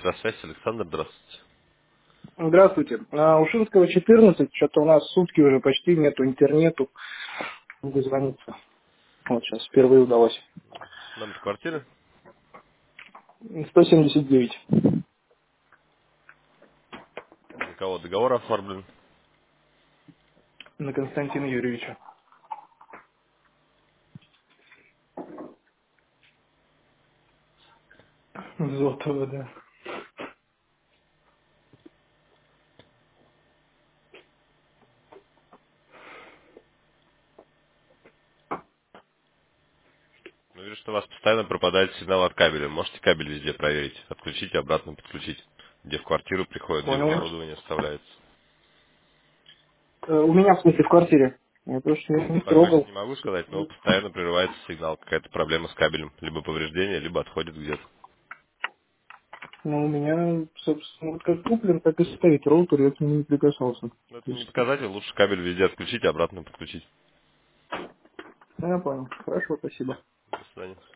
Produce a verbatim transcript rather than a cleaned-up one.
на связь, Александр, здравствуйте. Здравствуйте. На Ушинского четырнадцать, что-то у нас сутки уже почти нету интернету. Не дозвониться. Вот сейчас впервые удалось. Номер квартиры? сто семьдесят девять. На кого договор оформлен? На Константина Юрьевича. Зотова, да. Ну, вижу, что у вас постоянно пропадает сигнал от кабеля. Можете кабель везде проверить. Отключить и обратно подключить. Где в квартиру приходит, где Понял. оборудование вставляется. Э, У меня, в смысле, в квартире. Я просто не, не Так точно трогал. не могу сказать, но постоянно прерывается сигнал. Какая-то проблема с кабелем. Либо повреждение, либо отходит где-то. Но у меня, собственно, вот как куплен, так и стоит роутер, я к нему не прикасался. Но То это не есть, показатель. Лучше кабель везде отключить и обратно подключить. ну, я понял. Хорошо, спасибо. До свидания.